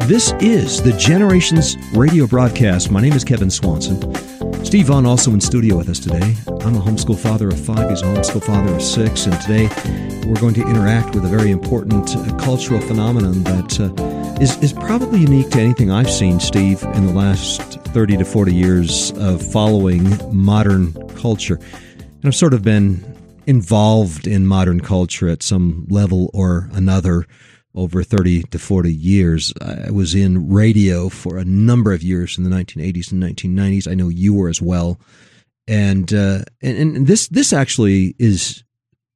This is the Generations radio broadcast. My name is Kevin Swanson. Steve Vaughn also in studio with us today. I'm a homeschool father of 5. He's a homeschool father of 6. And today we're going to interact with a very important cultural phenomenon that is probably unique to anything I've seen, Steve, in the last 30 to 40 years of following modern culture. And I've sort of been involved in modern culture at some level or another over 30 to 40 years. I was in radio for a number of years in the 1980s and 1990s. I know you were as well. And this actually is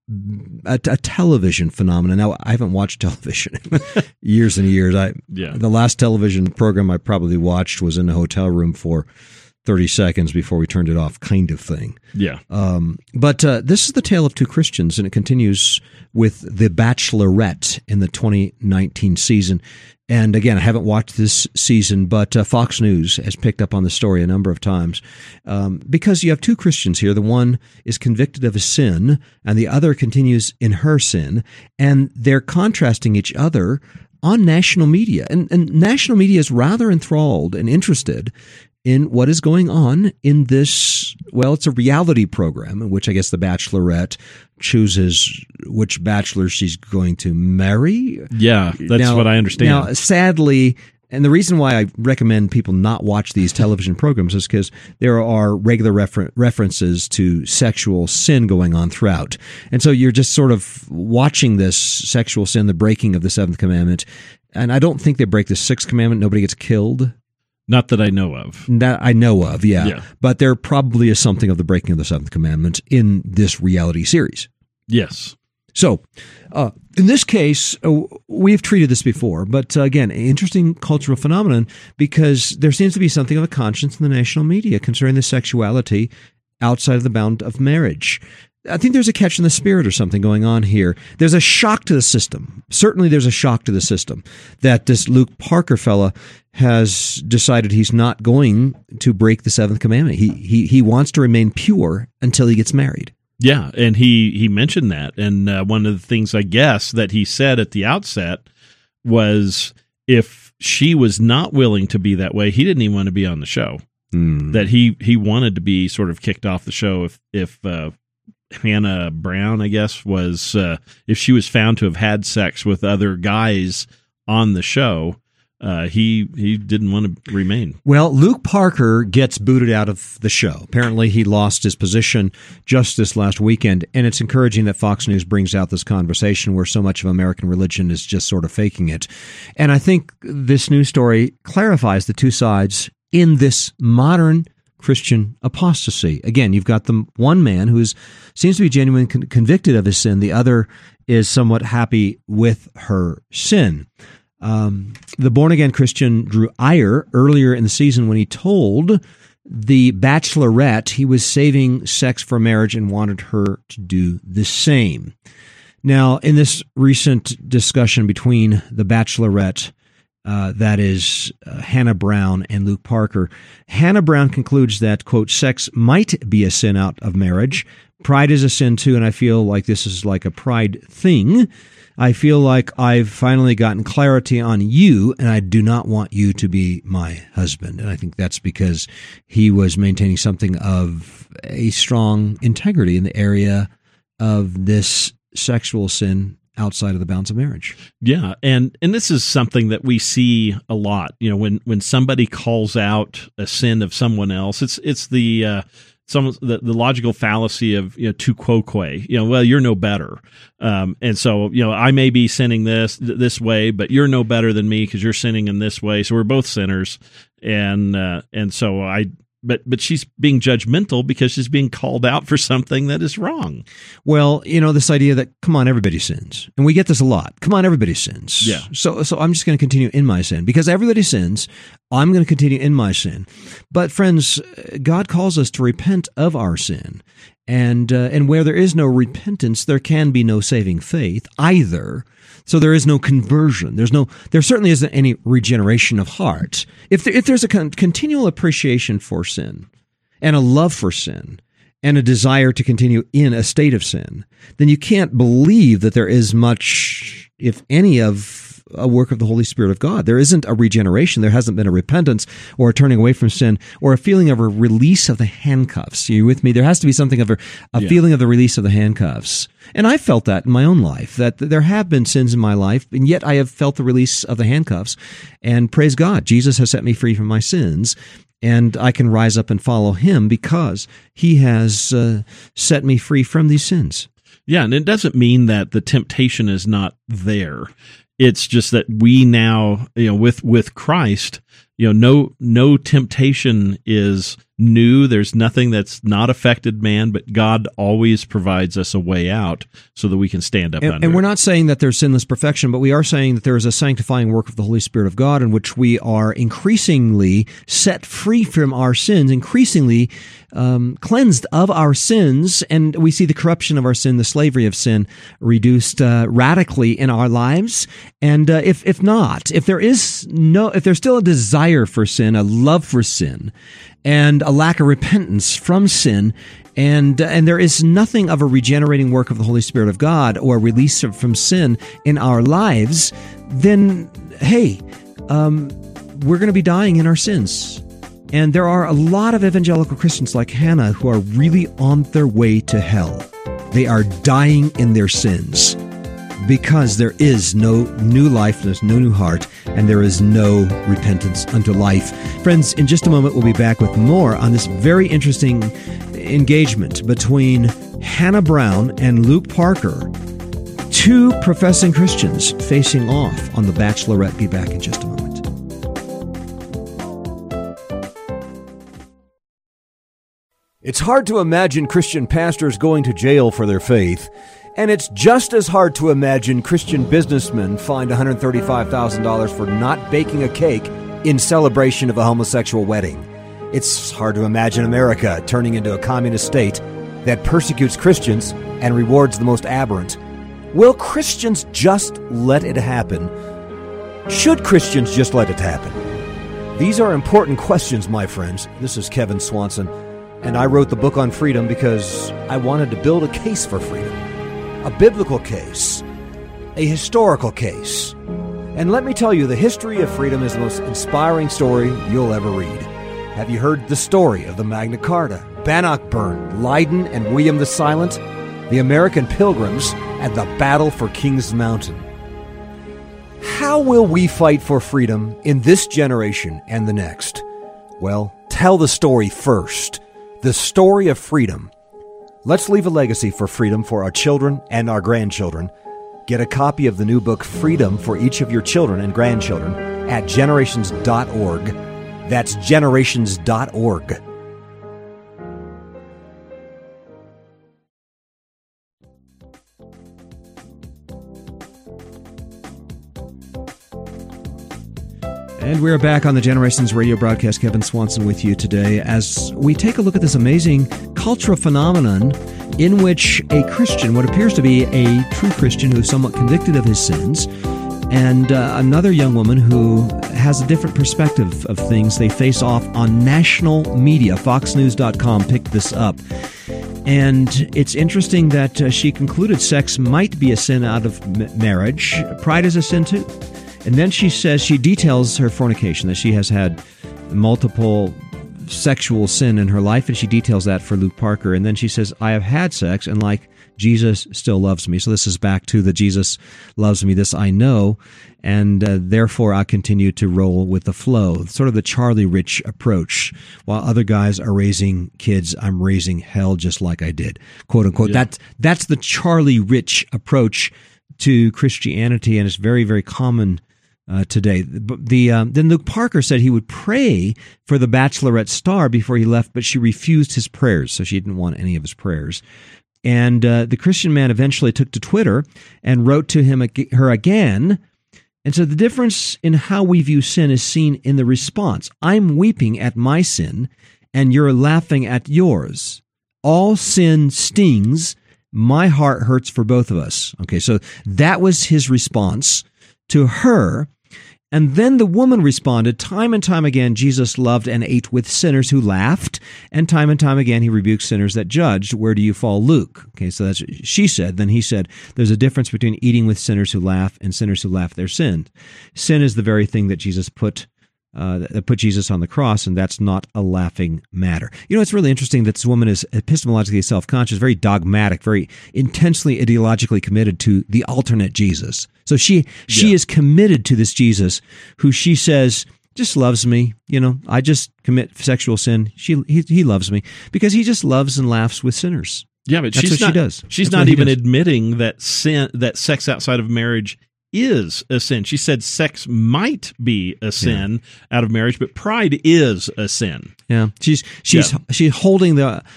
a television phenomenon. Now, I haven't watched television in years and years. The last television program I probably watched was in a hotel room for 30 seconds before we turned it off, kind of thing. Yeah. But this is the tale of two Christians, and it continues with The Bachelorette in the 2019 season. And again, I haven't watched this season, but Fox News has picked up on the story a number of times because you have two Christians here. The one is convicted of a sin, and the other continues in her sin, and they're contrasting each other on national media. And national media is rather enthralled and interested in what is going on in this, well, it's a reality program in which I guess the Bachelorette chooses which bachelor she's going to marry. Yeah, that's what I understand. Now, sadly, and the reason why I recommend people not watch these television programs is because there are regular references to sexual sin going on throughout. And so you're just sort of watching this sexual sin, the breaking of the seventh commandment. And I don't think they break the sixth commandment. Nobody gets killed. Not that I know of. That I know of, yeah. But there probably is something of the breaking of the seventh commandment in this reality series. Yes. So, in this case, we've treated this before, but again, interesting cultural phenomenon because there seems to be something of a conscience in the national media concerning the sexuality outside of the bound of marriage. I think there's a catch in the spirit or something going on here. There's a shock to the system. Certainly there's a shock to the system that this Luke Parker fella has decided he's not going to break the seventh commandment. He wants to remain pure until he gets married. Yeah, and he mentioned that. And one of the things, I guess, that he said at the outset was if she was not willing to be that way, he didn't even want to be on the show. That he wanted to be sort of kicked off the show if Hannah Brown, I guess, was if she was found to have had sex with other guys on the show, he didn't want to remain. Well, Luke Parker gets booted out of the show. Apparently, he lost his position just this last weekend, and it's encouraging that Fox News brings out this conversation where so much of American religion is just sort of faking it. And I think this news story clarifies the two sides in this modern Christian apostasy. Again, you've got the one man who seems to be genuinely convicted of his sin. The other is somewhat happy with her sin. The born-again Christian drew ire earlier in the season when he told the Bachelorette he was saving sex for marriage and wanted her to do the same. Now, in this recent discussion between the Bachelorette, that is Hannah Brown and Luke Parker, Hannah Brown concludes that, quote, sex might be a sin out of marriage. Pride is a sin too, and I feel like this is like a pride thing. I feel like I've finally gotten clarity on you, and I do not want you to be my husband. And I think that's because he was maintaining something of a strong integrity in the area of this sexual sin outside of the bounds of marriage. Yeah, and this is something that we see a lot. You know, when somebody calls out a sin of someone else, it's the logical fallacy of, you know, tu quoque. You know, well, you're no better, and so, you know, I may be sinning this way, but you're no better than me because you're sinning in this way. So we're both sinners, and so I. But she's being judgmental because she's being called out for something that is wrong. Well, you know, this idea that, come on, everybody sins. And we get this a lot. Come on, everybody sins. Yeah. So I'm just going to continue in my sin. Because everybody sins, I'm going to continue in my sin. But friends, God calls us to repent of our sin. And where there is no repentance, there can be no saving faith either. So there is no conversion. There certainly isn't any regeneration of heart. If there's a continual appreciation for sin and a love for sin and a desire to continue in a state of sin, then you can't believe that there is much, if any, of a work of the Holy Spirit of God. There isn't a regeneration. There hasn't been a repentance or a turning away from sin or a feeling of a release of the handcuffs. Are you with me? There has to be something of a feeling of the release of the handcuffs. And I felt that in my own life, that there have been sins in my life, and yet I have felt the release of the handcuffs. And praise God, Jesus has set me free from my sins. And I can rise up and follow him because he has set me free from these sins. Yeah, and it doesn't mean that the temptation is not there. It's just that we now, with Christ, no temptation is new. There's nothing that's not affected man, but God always provides us a way out so that we can stand up under it. And we're not saying that there's sinless perfection, but we are saying that there is a sanctifying work of the Holy Spirit of God in which we are increasingly set free from our sins, increasingly cleansed of our sins, and we see the corruption of our sin, the slavery of sin, reduced radically in our lives. And if there's still a desire for sin, a love for sin, and a lack of repentance from sin, and there is nothing of a regenerating work of the Holy Spirit of God or release from sin in our lives, then hey, we're going to be dying in our sins. And there are a lot of evangelical Christians like Hannah who are really on their way to hell. They are dying in their sins because there is no new life, there's no new heart, and there is no repentance unto life. Friends, in just a moment, we'll be back with more on this very interesting engagement between Hannah Brown and Luke Parker, two professing Christians facing off on The Bachelorette. Be back in just a moment. It's hard to imagine Christian pastors going to jail for their faith, and it's just as hard to imagine Christian businessmen fined $135,000 for not baking a cake in celebration of a homosexual wedding. It's hard to imagine America turning into a communist state that persecutes Christians and rewards the most aberrant. Will Christians just let it happen? Should Christians just let it happen? These are important questions, my friends. This is Kevin Swanson. And I wrote the book on freedom because I wanted to build a case for freedom. A biblical case. A historical case. And let me tell you, the history of freedom is the most inspiring story you'll ever read. Have you heard the story of the Magna Carta, Bannockburn, Leiden, and William the Silent? The American Pilgrims at the Battle for Kings Mountain. How will we fight for freedom in this generation and the next? Well, tell the story first. The story of freedom. Let's leave a legacy for freedom for our children and our grandchildren. Get a copy of the new book, Freedom for Each of Your Children and Grandchildren, at generations.org. That's generations.org. And we're back on the Generations radio broadcast. Kevin Swanson with you today as we take a look at this amazing cultural phenomenon in which a Christian, what appears to be a true Christian who's somewhat convicted of his sins, and another young woman who has a different perspective of things, they face off on national media. FoxNews.com picked this up. And it's interesting that she concluded sex might be a sin out of marriage. Pride is a sin too. And then she says, she details her fornication, that she has had multiple sexual sin in her life, and she details that for Luke Parker. And then she says, I have had sex, and like Jesus still loves me. So this is back to the Jesus loves me, this I know, and therefore I continue to roll with the flow. Sort of the Charlie Rich approach. While other guys are raising kids, I'm raising hell just like I did. Quote unquote. Yeah. That's the Charlie Rich approach to Christianity, and it's very, very common today. Then Luke Parker said he would pray for the Bachelorette star before he left, but she refused his prayers, so she didn't want any of his prayers. And the Christian man eventually took to Twitter and wrote to her again, and so the difference in how we view sin is seen in the response. I'm weeping at my sin, and you're laughing at yours. All sin stings. My heart hurts for both of us. Okay, so that was his response to her. And then the woman responded, time and time again, Jesus loved and ate with sinners who laughed, and time again, he rebuked sinners that judged. Where do you fall, Luke? Okay, so that's what she said. Then he said, there's a difference between eating with sinners who laugh and sinners who laugh their sin. Sin is the very thing that Jesus put Jesus on the cross, and that's not a laughing matter. You know, it's really interesting that this woman is epistemologically self-conscious, very dogmatic, very intensely ideologically committed to the alternate Jesus. So she is committed to this Jesus who she says just loves me. You know, I just commit sexual sin. He loves me because he just loves and laughs with sinners. Yeah, but that's she does. She's not even admitting that sex outside of marriage is a sin. She said sex might be a sin out of marriage, but pride is a sin. Yeah, she's holding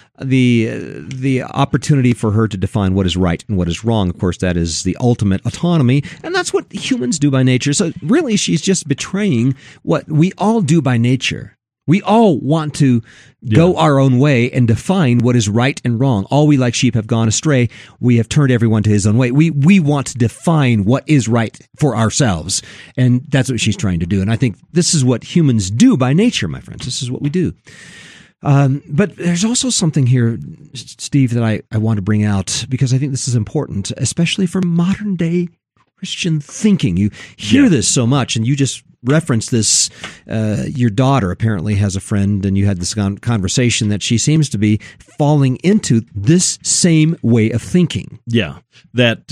the opportunity for her to define what is right and what is wrong. Of course, that is the ultimate autonomy, and that's what humans do by nature. So really, she's just betraying what we all do by nature. We all want to go our own way and define what is right and wrong. All we like sheep have gone astray. We have turned everyone to his own way. We want to define what is right for ourselves. And that's what she's trying to do. And I think this is what humans do by nature, my friends. This is what we do. But there's also something here, Steve, that I want to bring out because I think this is important, especially for modern day Christian thinking. You hear this so much, and you just referenced this. Your daughter apparently has a friend, and you had this conversation that she seems to be falling into this same way of thinking. Yeah, that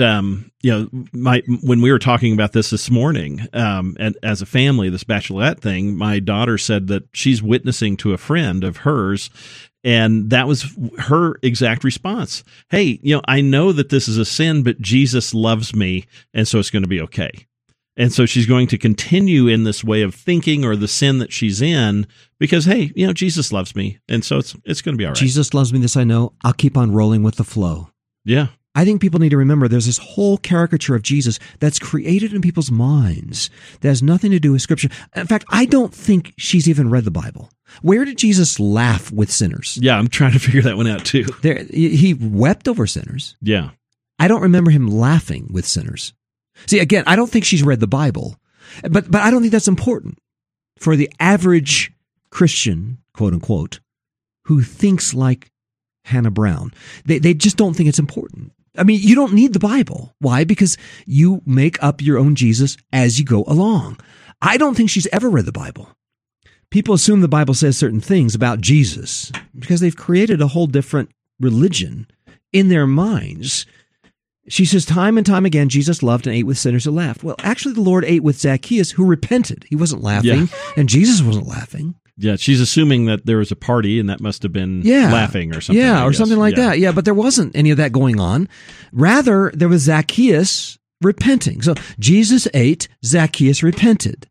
when we were talking about this morning, and as a family, this bachelorette thing, my daughter said that she's witnessing to a friend of hers. And that was her exact response. Hey, I know that this is a sin, but Jesus loves me, and so it's going to be okay. And so she's going to continue in this way of thinking or the sin that she's in because, hey, Jesus loves me, and so it's going to be all right. Jesus loves me, this I know. I'll keep on rolling with the flow. Yeah. I think people need to remember there's this whole caricature of Jesus that's created in people's minds that has nothing to do with Scripture. In fact, I don't think she's even read the Bible. Where did Jesus laugh with sinners? Yeah, I'm trying to figure that one out too. He wept over sinners. Yeah. I don't remember him laughing with sinners. See, again, I don't think she's read the Bible, but I don't think that's important for the average Christian, quote unquote, who thinks like Hannah Brown. They just don't think it's important. I mean, you don't need the Bible. Why? Because you make up your own Jesus as you go along. I don't think she's ever read the Bible. People assume the Bible says certain things about Jesus because they've created a whole different religion in their minds. She says time and time again, Jesus loved and ate with sinners who laughed. Well, actually, the Lord ate with Zacchaeus, who repented. He wasn't laughing, and Jesus wasn't laughing. Yeah, she's assuming that there was a party, and that must have been laughing or something. Yeah, or something like that. Yeah, but there wasn't any of that going on. Rather, there was Zacchaeus repenting. So Jesus ate, Zacchaeus repented.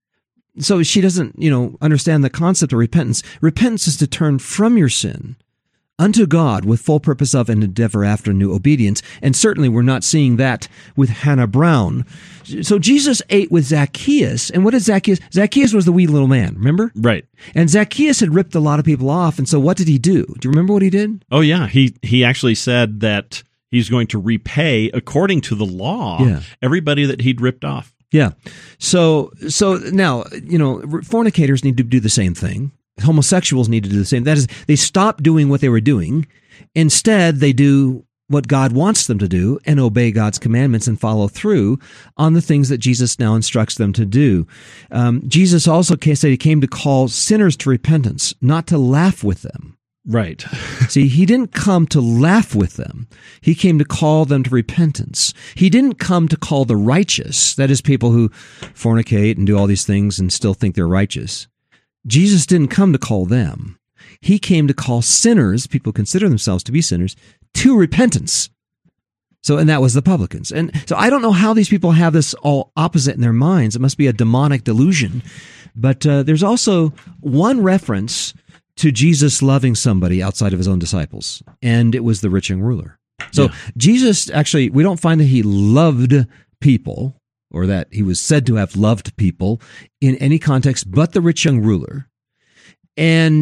So she doesn't, understand the concept of repentance. Repentance is to turn from your sin unto God with full purpose of and endeavor after new obedience. And certainly we're not seeing that with Hannah Brown. So Jesus ate with Zacchaeus. And what did Zacchaeus? Zacchaeus was the wee little man, remember? Right. And Zacchaeus had ripped a lot of people off. And so what did he do? Do you remember what he did? Oh, yeah. He actually said that he's going to repay, according to the law, everybody that he'd ripped off. Yeah. So now, fornicators need to do the same thing. Homosexuals need to do the same. That is, they stop doing what they were doing. Instead, they do what God wants them to do and obey God's commandments and follow through on the things that Jesus now instructs them to do. Jesus also said he came to call sinners to repentance, not to laugh with them. Right. See, he didn't come to laugh with them. He came to call them to repentance. He didn't come to call the righteous, that is, people who fornicate and do all these things and still think they're righteous. Jesus didn't come to call them. He came to call sinners, people consider themselves to be sinners, to repentance. And that was the publicans. And so I don't know how these people have this all opposite in their minds. It must be a demonic delusion. But there's also one reference to Jesus loving somebody outside of his own disciples, and it was the rich young ruler. So Jesus, actually, we don't find that he loved people, or that he was said to have loved people in any context but the rich young ruler. And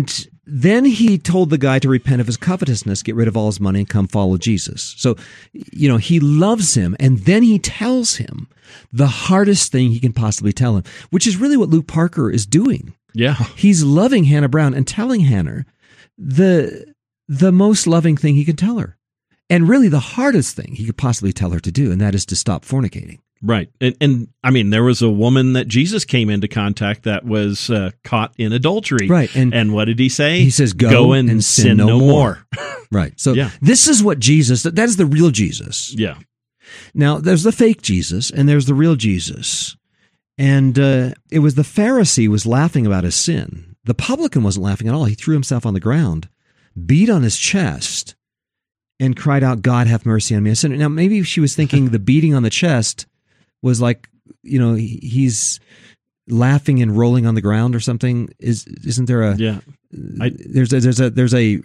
then he told the guy to repent of his covetousness, get rid of all his money, and come follow Jesus. So, he loves him, and then he tells him the hardest thing he can possibly tell him, which is really what Luke Parker is doing. Yeah. He's loving Hannah Brown and telling Hannah the most loving thing he can tell her, and really the hardest thing he could possibly tell her to do, and that is to stop fornicating. Right. And I mean, there was a woman that Jesus came into contact that was caught in adultery. Right. And what did he say? He says, go and sin no more. Right. So This is what Jesus, that is the real Jesus. Yeah. Now, there's the fake Jesus and there's the real Jesus. And it was the Pharisee was laughing about his sin. The publican wasn't laughing at all. He threw himself on the ground, beat on his chest, and cried out, God, have mercy on me, a sinner. Now, maybe she was thinking the beating on the chest was like, he's laughing and rolling on the ground or something. Isn't there a there's a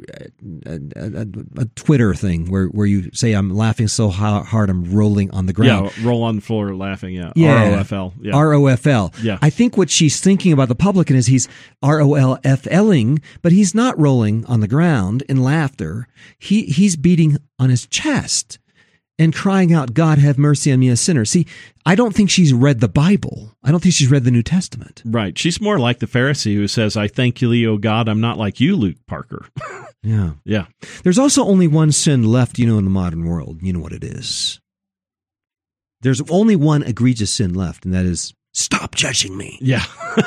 Twitter thing where you say I'm laughing so hard I'm rolling on the ground. Yeah, roll on the floor laughing. Yeah, ROFL. Yeah. ROFL. Yeah. I think what she's thinking about the publican is he's ROLFLing, but he's not rolling on the ground in laughter. He's beating on his chest and crying out, God, have mercy on me, a sinner. See, I don't think she's read the Bible. I don't think she's read the New Testament. Right. She's more like the Pharisee who says, I thank you, O God, I'm not like you, Luke Parker. Yeah. Yeah. There's also only one sin left, in the modern world. You know what it is. There's only one egregious sin left, and that is, stop judging me. Yeah.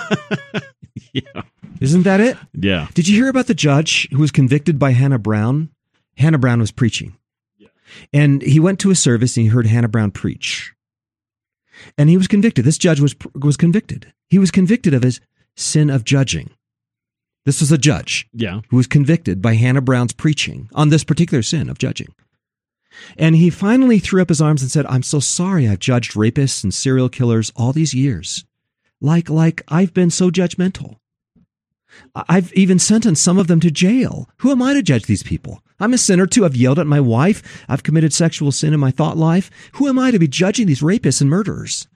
Yeah. Isn't that it? Yeah. Did you hear about the judge who was convicted by Hannah Brown? Hannah Brown was preaching. And he went to a service and he heard Hannah Brown preach. And he was convicted. This judge was convicted. He was convicted of his sin of judging. This was a judge who was convicted by Hannah Brown's preaching on this particular sin of judging. And he finally threw up his arms and said, I'm so sorry I've judged rapists and serial killers all these years. Like I've been so judgmental. I've even sentenced some of them to jail. Who am I to judge these people? I'm a sinner too. I've yelled at my wife. I've committed sexual sin in my thought life. Who am I to be judging these rapists and murderers?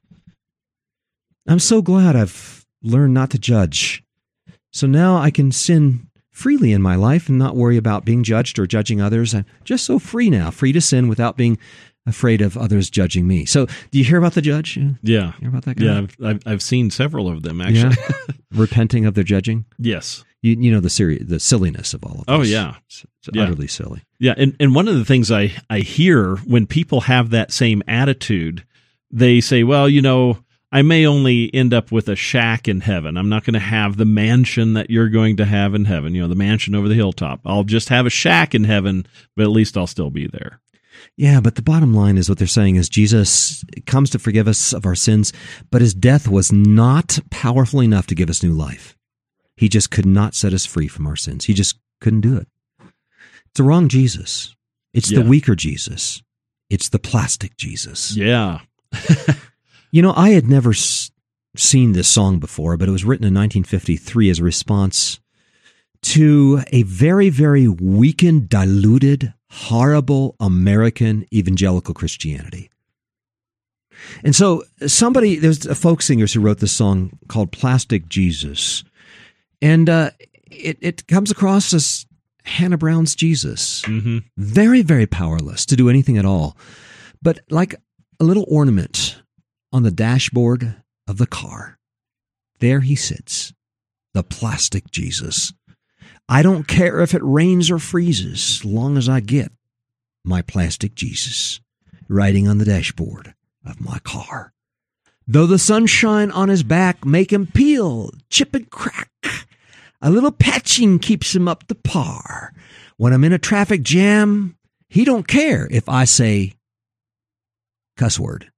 I'm so glad I've learned not to judge. So now I can sin freely in my life and not worry about being judged or judging others. I'm just so free now, free to sin without being afraid of others judging me. So do you hear about the judge? Yeah. Hear about that guy? Yeah, I've seen several of them, actually. Yeah. Repenting of their judging? Yes. You know the silliness of all of this. Oh, yeah. It's utterly silly. Yeah, and one of the things I hear when people have that same attitude, they say, well, I may only end up with a shack in heaven. I'm not going to have the mansion that you're going to have in heaven, the mansion over the hilltop. I'll just have a shack in heaven, but at least I'll still be there. Yeah, but the bottom line is what they're saying is Jesus comes to forgive us of our sins, but his death was not powerful enough to give us new life. He just could not set us free from our sins. He just couldn't do it. It's the wrong Jesus. It's the weaker Jesus. It's the plastic Jesus. Yeah. I had never seen this song before, but it was written in 1953 as a response to a very, very weakened, diluted, horrible American evangelical Christianity. And so there's a folk singers who wrote this song called Plastic Jesus. And it comes across as Hannah Brown's Jesus. Mm-hmm. Very, very powerless to do anything at all. But like a little ornament on the dashboard of the car, there he sits, the plastic Jesus. I don't care if it rains or freezes, as long as I get my plastic Jesus riding on the dashboard of my car. Though the sunshine on his back make him peel, chip and crack, a little patching keeps him up to par. When I'm in a traffic jam, he don't care if I say cuss word.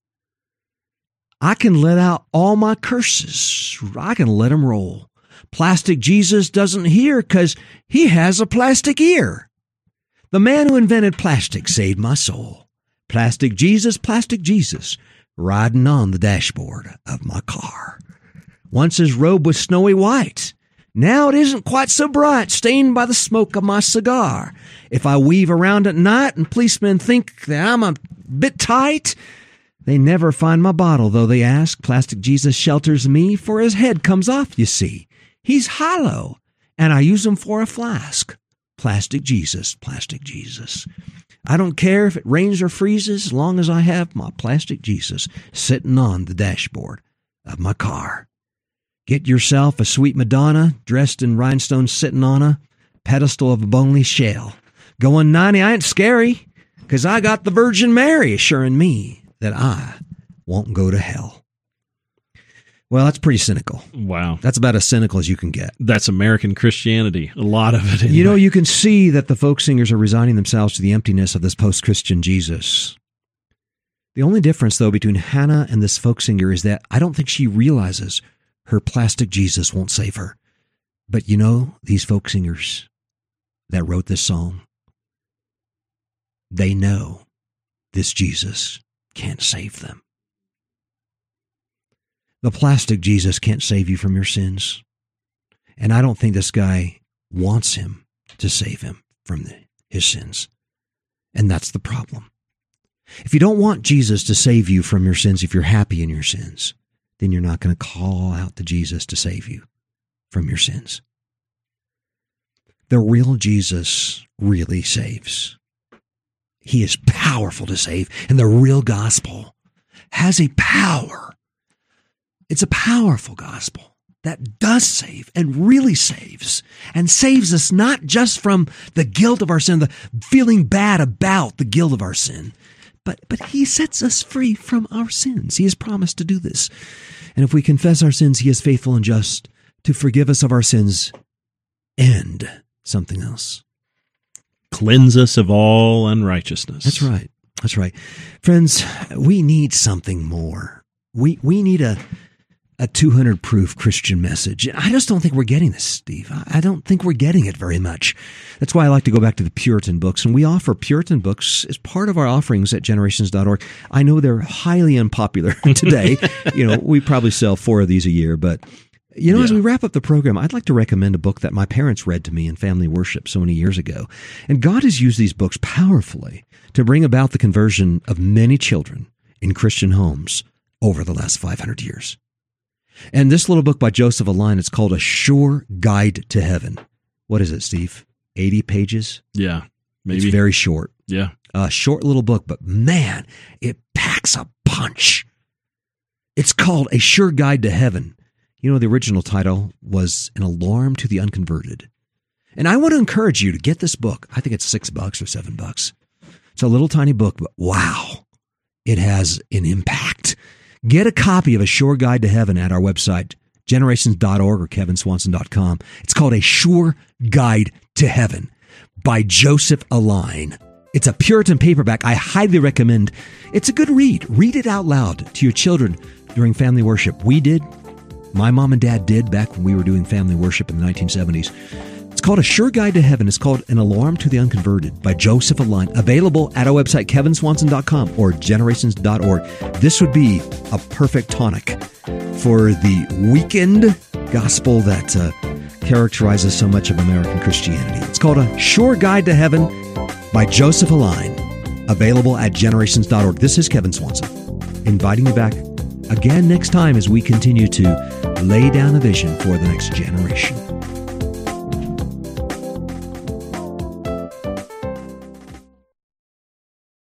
I can let out all my curses. I can let them roll. Plastic Jesus doesn't hear because he has a plastic ear. The man who invented plastic saved my soul. Plastic Jesus, riding on the dashboard of my car. Once his robe was snowy white. Now it isn't quite so bright, stained by the smoke of my cigar. If I weave around at night and policemen think that I'm a bit tight, they never find my bottle, though they ask. Plastic Jesus shelters me, for his head comes off, you see. He's hollow, and I use them for a flask. Plastic Jesus, plastic Jesus. I don't care if it rains or freezes as long as I have my plastic Jesus sitting on the dashboard of my car. Get yourself a sweet Madonna dressed in rhinestones sitting on a pedestal of a bony shell. Going 90, I ain't scary, because I got the Virgin Mary assuring me that I won't go to hell. Well, that's pretty cynical. Wow. That's about as cynical as you can get. That's American Christianity. A lot of it. You know, you can see that the folk singers are resigning themselves to the emptiness of this post-Christian Jesus. The only difference, though, between Hannah and this folk singer is that I don't think she realizes her plastic Jesus won't save her. But you know, these folk singers that wrote this song, they know this Jesus can't save them. The plastic Jesus can't save you from your sins. And I don't think this guy wants him to save him from his sins. And that's the problem. If you don't want Jesus to save you from your sins, if you're happy in your sins, then you're not going to call out to Jesus to save you from your sins. The real Jesus really saves. He is powerful to save, and the real gospel has a power. It's a powerful gospel that does save and really saves, and saves us not just from the guilt of our sin, the feeling bad about the guilt of our sin, but he sets us free from our sins. He has promised to do this. And if we confess our sins, he is faithful and just to forgive us of our sins and something else. Cleanse us of all unrighteousness. That's right. That's right. Friends, we need something more. We need a 200-proof Christian message. I just don't think we're getting this, Steve. I don't think we're getting it very much. That's why I like to go back to the Puritan books, and we offer Puritan books as part of our offerings at generations.org. I know they're highly unpopular today. We probably sell 4 of these a year, but as we wrap up the program, I'd like to recommend a book that my parents read to me in family worship so many years ago. And God has used these books powerfully to bring about the conversion of many children in Christian homes over the last 500 years. And this little book by Joseph Alleine, it's called A Sure Guide to Heaven. What is it, Steve? 80 pages? Yeah, maybe. It's very short. Yeah. A short little book, but man, it packs a punch. It's called A Sure Guide to Heaven. The original title was An Alarm to the Unconverted. And I want to encourage you to get this book. I think it's $6 or $7. It's a little tiny book, but wow, it has an impact. Get a copy of A Sure Guide to Heaven at our website, generations.org or kevinswanson.com. It's called A Sure Guide to Heaven by Joseph Alleine. It's a Puritan paperback. I highly recommend. It's a good read. Read it out loud to your children during family worship. We did. My mom and dad did back when we were doing family worship in the 1970s. It's called A Sure Guide to Heaven. It's called An Alarm to the Unconverted by Joseph Alleine. Available at our website, kevinswanson.com or generations.org. This would be a perfect tonic for the weekend gospel that characterizes so much of American Christianity. It's called A Sure Guide to Heaven by Joseph Alleine. Available at generations.org. This is Kevin Swanson, inviting you back again next time as we continue to lay down a vision for the next generation.